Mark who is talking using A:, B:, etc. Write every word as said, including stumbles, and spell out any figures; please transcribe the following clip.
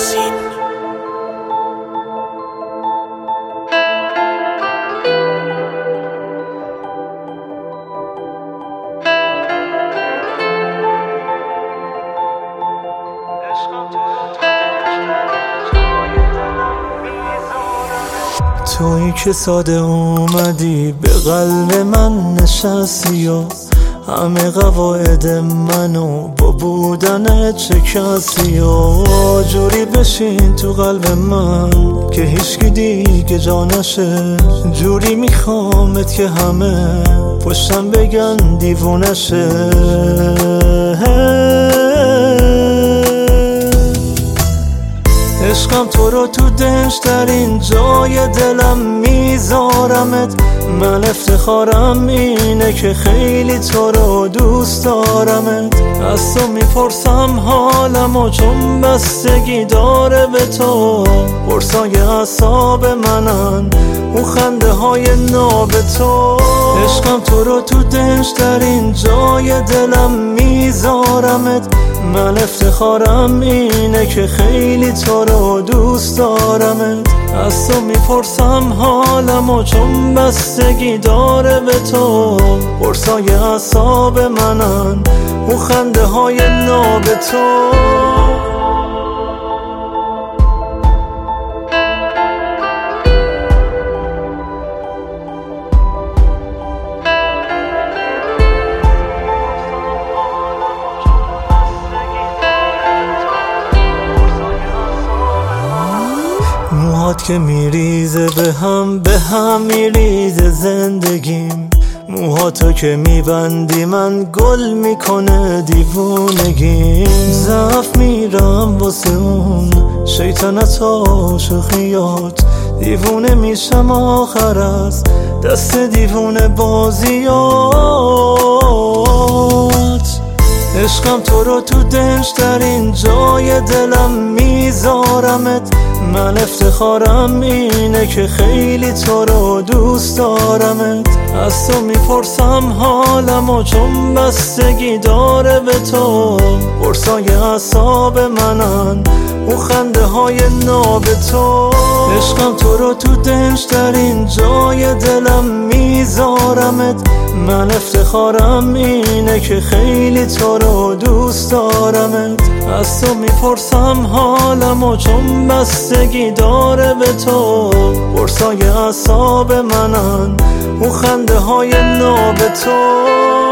A: تویی که ساده اومدی به قلب من نشستی و همه قواعد منو با بودنت شکستی و جوری بشین تو قلب من که هیچکی دیگه جا نشه. جوری میخوامت که همه پشتم بگن دیوونشه. عشقم تو رو تو دنج‌ترین جای دلم میذارمت. من افتخارم اینه که خیلی تو رو دوست دارمت. از تو میپرسم حالمو چون بستگی داره به تو. قرصای اعصاب منن اون خنده های ناب تو. عشقم تو رو تو دنج‌ترین جای دلم میذارمت. من افتخارم اینه که خیلی تو رو دوست دارمت. از تو میپرسم حالمو چون بستگی داره به تو. قرصای اعصاب منن اون خنده های ناب تو. موهات که میریزه به هم به هم میریزه زندگیم. موهاتو که میبندی من گل میکنه دیوونگیم. ضعف میرم واسه اون شیطنت و شوخیات. دیوونه میشم آخر از دست دیوونه بازیات. عشقم تو رو تو دنج‌ترین جای دلم میذارمت. من افتخارم اینه که خیلی تو رو دوست دارمت. از تو میپرسم حالمو چون بستگی داره به تو. قرصای اعصاب منن اون خنده های ناب تو. عشقم تو رو تو دنج‌ترین جای دلم میذارمت. من افتخارم اینه که خیلی تو رو دوست دارمت. از تو میپرسم حالمو چون بستگی داره به تو. قرصای اعصاب منن اون خنده های ناب تو.